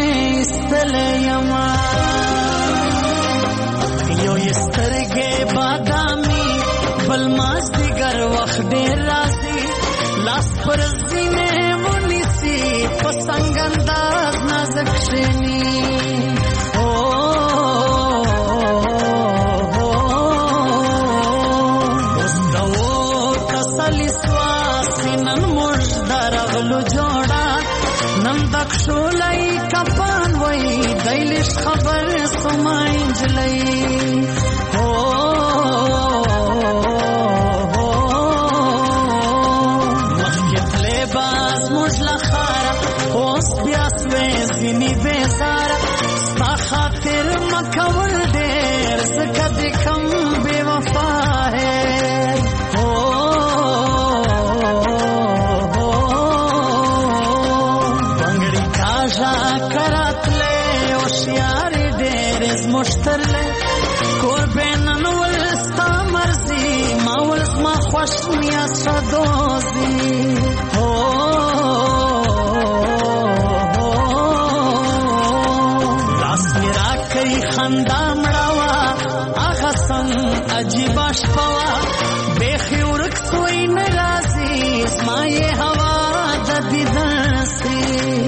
استلیما یو استرګې با سنگنداز نازک شینی استو کسلی سواسی نن مش درغلو جوڑا نن دکشولی کپان وی دیلش خبر سماین جلی سینی بیزارا ستا خاطر مکول دیر زکا دکم بے وفا ہے بنگڑی کاجا کرات لے اوشیاری دیر از مشتر لے کور بینن ولستا مرزی ما ولس ما خوش نیاز شدوزی خندا مړوا هغه څنګه عجیب شپوا بخي ورک سوی ناراضي اسما یې هوا د دیداسي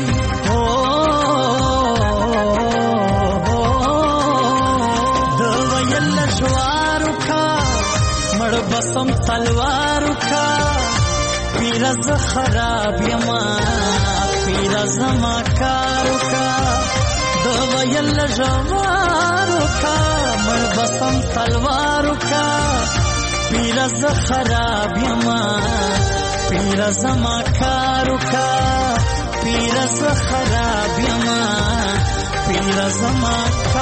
د ویل جوارو کا مړ بسم تلوارو کا پیرز خراب یما پیرز ما کارو کا ویل جوارو کا مر بسم تلوارو کا پیرز خراب یما پیرز ما کارو کا پیرز خراب یما پیرز ما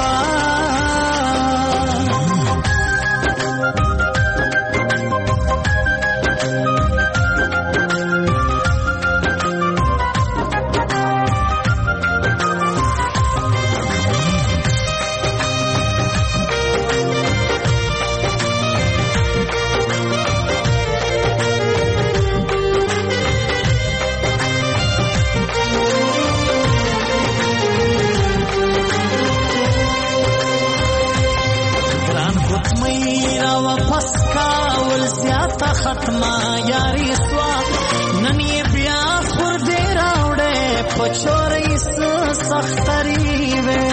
ختما یاری سوا ننی بیا خور دے راوڑے پچوری سختری وے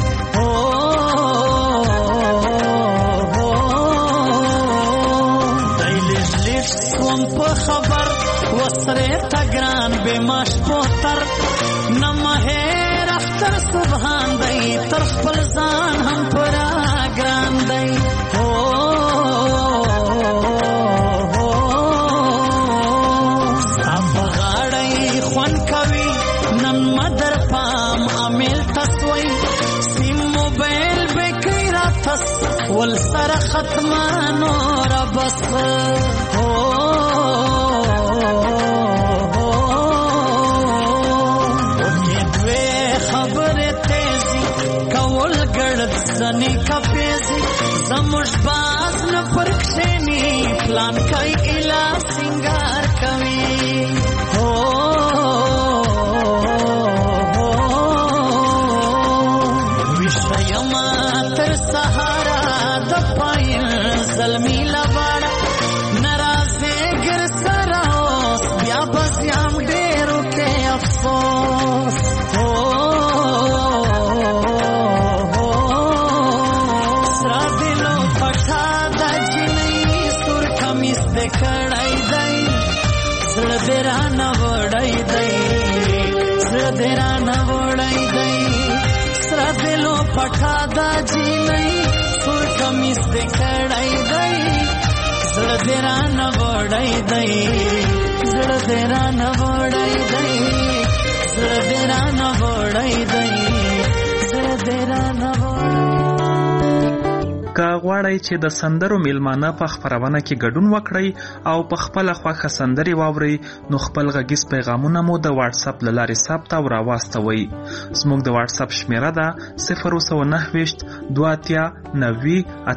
دیلش لیش سوم پا خبر وسرے تگران بے ماش پوتر نمہیر اختر سبحان دی ترخ پلزان ہم پرا گران دی والسر ختمان را بس دوی خبر تیزی کول گرد زنی کپیزی زموش باز نپرکشنی پلان کئی الا سنگار کوي وشیما تر سهارا زلمی لباڑا نرازے گر سراؤس بیا بزیام ڈیرو کے افسوس سرا دلو پٹھا دا جنی سور کمیس دے کڑائی دائی سر دیرا نوڑائی دائی سر دیرا نوڑائی دائی سرا دلو پٹھا دا جنی سور کمیس دے کڑائی دائی زړه دې را نه وړی دی زړه دې را نه وړی دی زړه دې را نه وړی دی زړه دې را نه که غواړئ چې د سندرو میلمانه په خپرونه کې ګډون وکړئ او په خپله خوښه سندرې واورئ نو خپل غږیز پیغامونه مو د واتساپ له لارې ثبت او راواستوئ. زموږ د واتساپ شمیره ده 029 2 90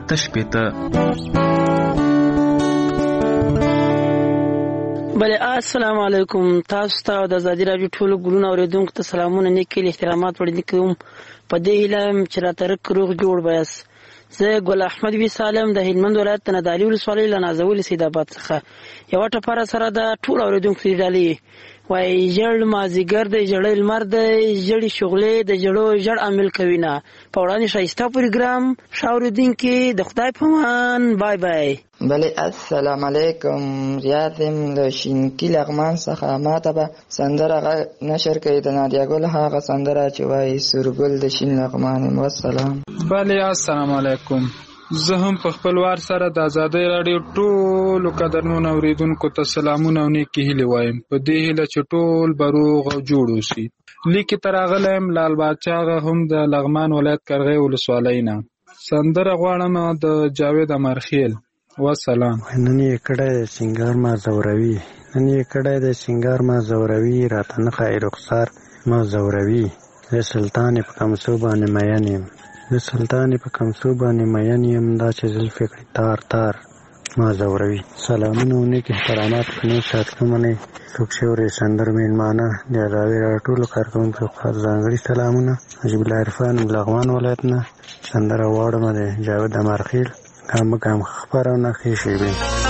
بله السلام علیکم. تاسو ته د آزادي راډیو ټولو ګلونو اوریدونکو ته سلامونه نیکې احترامات وړاندې کوم. په دې هیله چې راته روغ جوړ بایاست. زه ګل احمد وی سالم د هلمند ولایت نادعلي ولسوالۍ له نازولې سید آباد څخه یو ټپره سره د ټول اوریدونکو ډالۍ وای جړ مازیګر د جړې لمر د جړې شغلې د جړو جړ عمل کوي نه په وړاندې شایسته پروګرام شاوریدونکو د خدای په امان بای بای. بله السلام علیکم. ریاضم د شینکی لغمان څخه ماته به سندره نشر کوي د نادیا ګل هغه سندره چې وایي سورګل د شین لغمان. والسلام. بله السلام علیکم. زه هم په خپل وار سره د آزادۍ راډیو ټولو قدرمنو اوریدونکو ته سلامونه او نیکې هیلې وایم په دې هیله چې ټول به روغ او جوړ اوسي. لیکې ته راغلی یم لال باچا هغه هم د لغمان ولایت قرغې ولسوالۍ نه. سندره غواړم د جاوید امرخیل. والسلام. نن یې کړی د سینګار ما زوروي، نن یې کړی د سینګار ما زوروي، راته نه ښایي رخسار ما زوروي. زه سلطان په کمسو باندې مین یم، زه سلطان په کمسو باندې مین یم، دا چې زلفې کړي تار تار ما زوروي. سلامونه او نیک احترامات په نیک ساتلو منئ. څوک چې اوري سندرو مېلمانه د ازادۍ راډیو ټولو کارکوونکو خاص ځانګړي سلامونه. نجیب الله عرفان لغمان ولایت نه سندره غواړم د جاوید امرخیل. ګام خبرونه ښې شوې.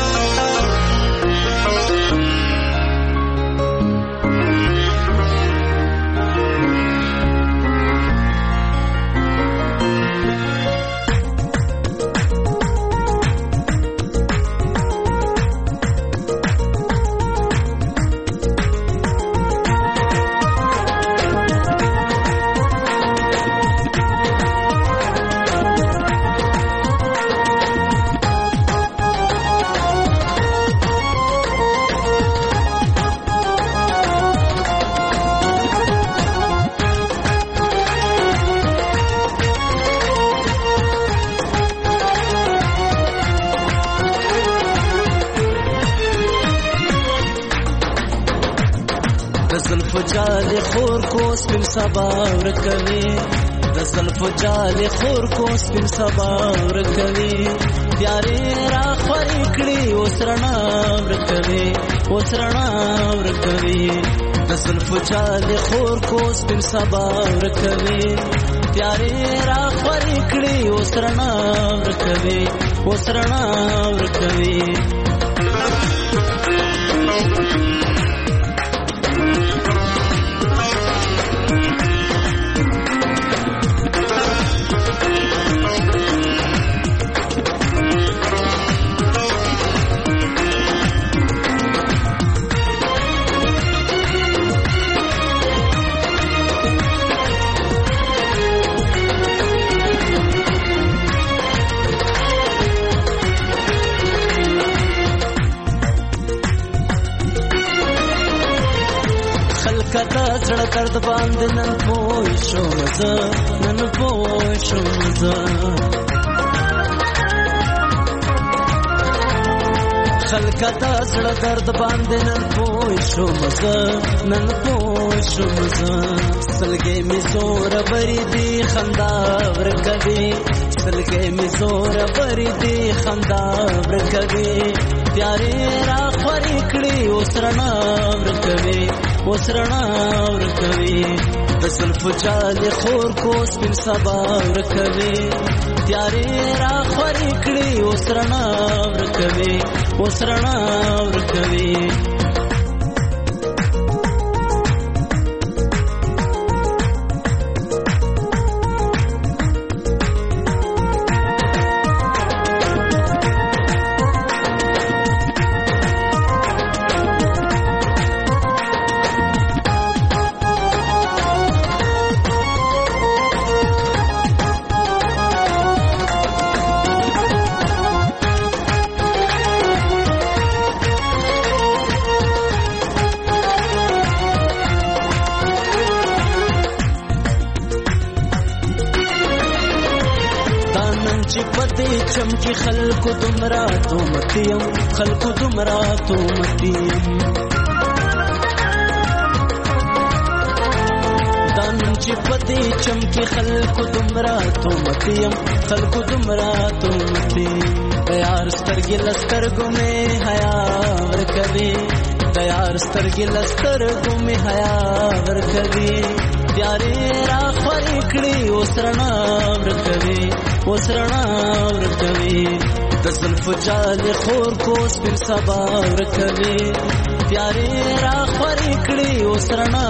سبا ورکوي د زلفو جال خور کو سپین سبا ورکوي پیارې را خوري کړي وسرنا ورکوي وسرنا ورکوي د زلفو جال خور کو سپین سبا ورکوي پیارې را خوري کړي وسرنا ورکوي وسرنا ورکوي. زړه درد باندې نن پوه شوم زه نن پوه شوم زه خلکه د زړه درد باندې نن پوه شوم زه نن پوه شوم زه سلګې مې زور بری دی خندا ورکوي سلګې مې زور بری دی خندا ورکوي پیارې را خوري کړي وسرنا ورکوي وسرنا ورکوي د زلفو جال خور کو سپین سبا ورکوي پیارې را خوري کړي وسرنا ورکوي وسرنا ورکوي. چمکی خلکو دمرا تو متیم خلکو دمرا تو متیم دانم چې پتی چمکی خلکو دمرا تو متیم خلکو دمرا تو متیم تیار سترګې لسترګو مې حیا ورکوي تیار سترګې لسترګو مې حیا ورکوي پیارې را خوري کړي وسرنا ورکوي وسرنا ورکوي د زلفو جال خور کو سپین سبا ورکوي پیارې را خورې کړې اوس رڼا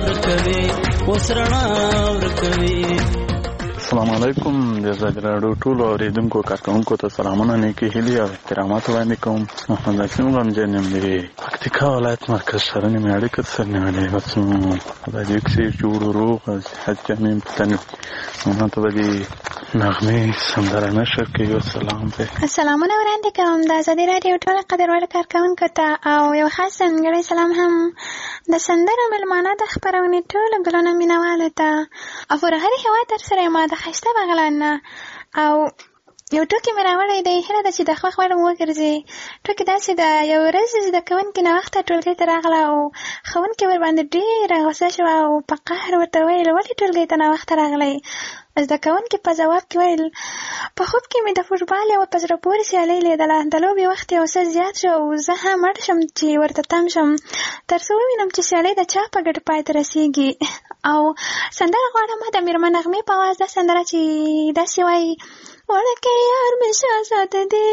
ورکوي السلام علیکم د آزادي راډیو ټولو اورېدونکو کارکوونکو ته سلامونه نیکې هیلې او احترامات وړاندې کوم. محمد حکیم غمجن یم د پکتیکا ولایت مرکز سره مې اړیکه سره نیولې بس خدای دې وکړي جوړ روغ او صحت جامع پتن ماته به دې نغمې سندره نشر کوي. سلام دی سلامونه وړاندې کوم د آزادي راډیو ټول قدرمن کارکوونکو ته او یو خاص ځانګړی سلام هم د سندرو مېلمانه د خپرونې ټولو ګلانو مینوالو ته او پر هر هېواد در سره ما د ښایسته بغلان نه او یو ټوکې مې راوړی دی هیله ده چې د خوښ وړ وګرځي. ټوکې داسې ده یو ورځ زده کوونکې ناوخته ټولګۍ ته راغله او ښوونکې ورباندې ډېره غوسه شوه او په قهر ورته ویل ولې ټولګۍ ته ناوخته راغلی. زده کوونکې په ځواب کې ویل په خوب کې مې د فوټبال یوه په زړه پورې سیالۍ لیدله د لوبې وخت یو څه زیات شو او زه هم اړ شم چې ورته تم شم تر څو ووینم چې سیالۍ د چا په ګټه پای ته رسېږي. او سندره غواړم د میرمن نغمې په اواز دا سندره چې داسې وایي وړکې یار مې شهزاده دی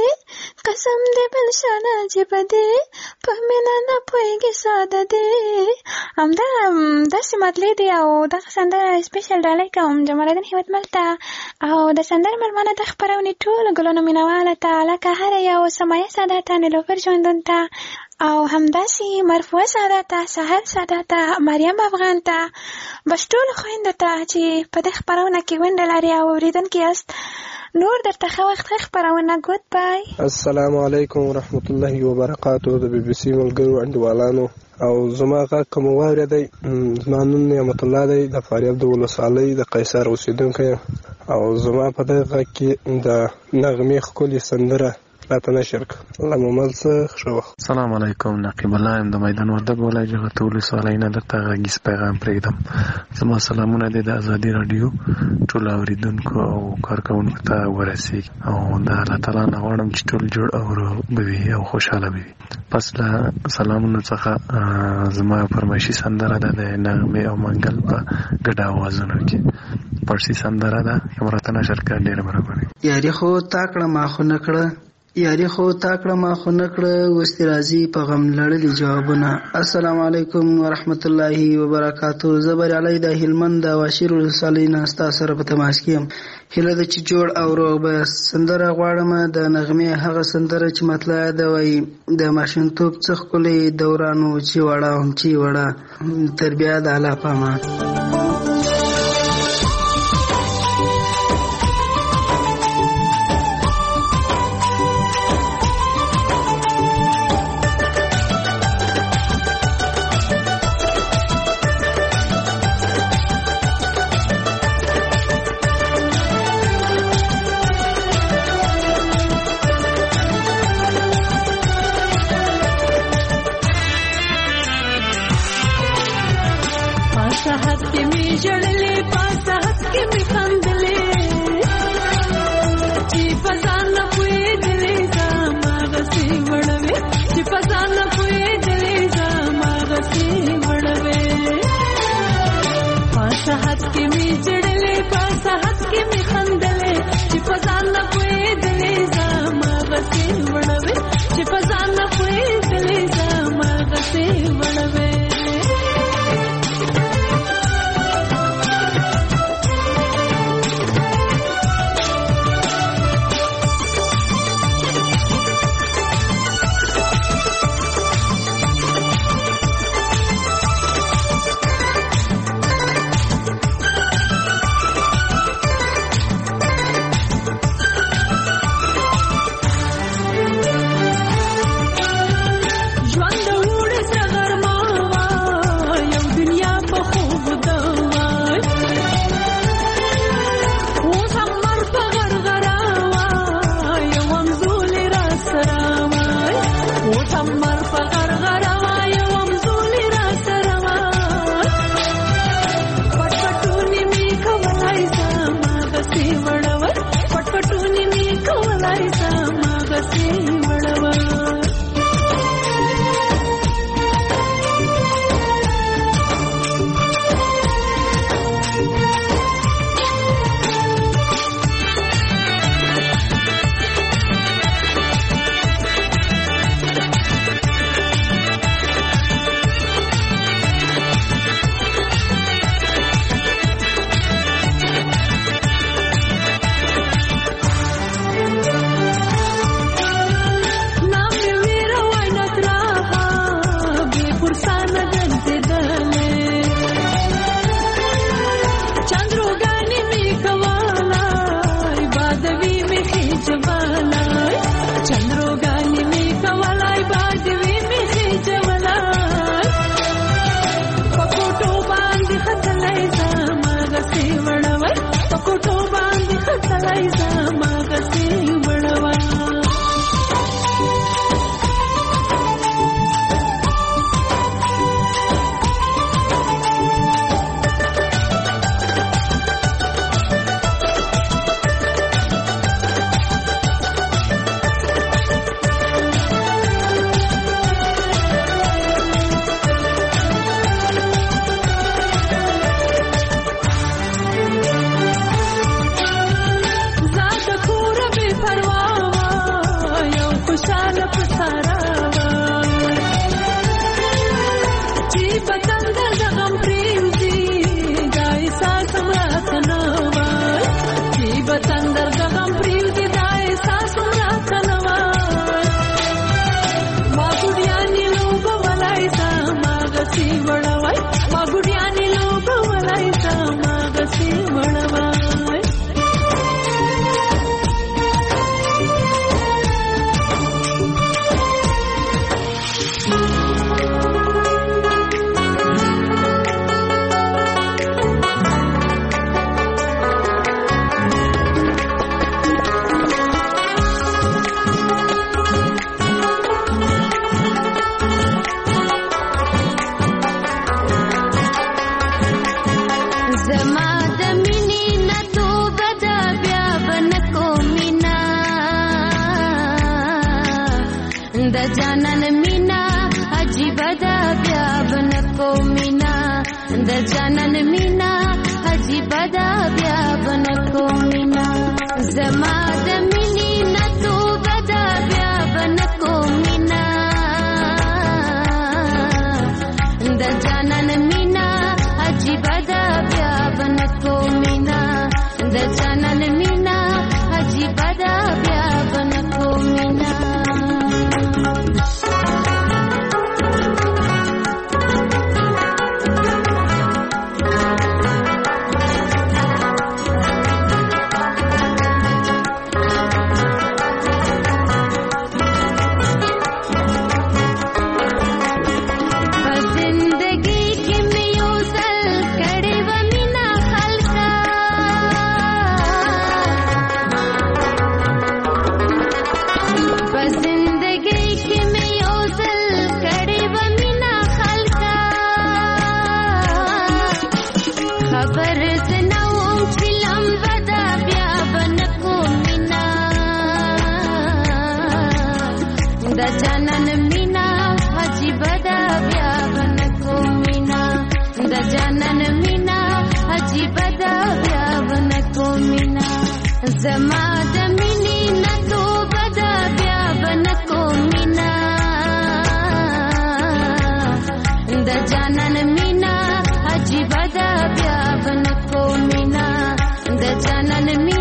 قسم دې بل شانه عجیبه دی په مینه نه پوهېږي ساده دی. همدا داسې مطلع دی او دغه سندره سپیشل ډالۍ کوم جمالدین هیوادمل ته او د سندرې مېلمانه د خپرونې ټولو ګلانو مینواله ته لکه هره یو سمایه ساده ته نیلوفر ژوندون ته او همداسې مرفوعه ساده ته سهر ساده ته مریم افغان ته بس ټولو خویندو ته چې په دې خپرونه کې ونډه لري او اورېدونکي یاست نور درته ښه وخت ښه خپرونه ګود بای. السلام علیکم ورحمت الله وبرکاتو د بي بي سي ملګرو انډیوالانو او زما غږ که مو واورېدی زما نوم نعمت الله دی د فاریاب د ولسوالۍ د قیصر اوسېدونکی او زما په دغه غږ کې د نغمې ښکلې سندره راته نشر کړه. الله مو مل څه ښه وخت. السلام علیکم نقیب الله یم د میدان وردګ ولایت جغتو ولسوالۍ نه درته غږیز پیغام پرېږدم. زما سلامونه دې د ازادي راډیو ټولو اورېدونکو او کارکوونکو ته ورسېږي او د الله تعالی نه غواړم چې ټول جوړ او روغ به وي او خوشحاله به وي. پس له سلامونو څخه زما فرمایشي سندره ده د نغمې او منګل په ګډه اوازونو کې پړسي سندره ده که مو راته نشر کړه ډېره برابر. یاري خو تا کړه ما خو نه کړه یاري خو تا کړه ما خو نه کړه اوس دې راځي په غم لړلي جوابونه. السلام علیکم ورحمت الله وبرکاتو. زه بریالی د هلمند د واشیر ولسوالۍ نه ستا سره په تماس کې یم. هیله ده چې جوړ او روغ به یاست. سندره غواړم د نغمې هغه سندره چې مطلع ده وایي د ماشومتوب څه ښکلی دورانو چې وړه هم چې وړه تر بیا د الله پامان. زما د مینې نه توبه ده بیا به نه کوم مینا د جانان مینا عجیبه ده بیا به نه کوم مینا د جانان مینا عجیبه ده بیا به نه کوم مینا د جانان مینا عجیبه ده بیا به نه کوم مینا د جانان مینا عجیبه ده بیا به نه کوم مینا زما د مینې نه توبه ده بیا به نه کوم مینا د جانان مینا عجیبه ده بیا به نه کوم مینا د جانان مینا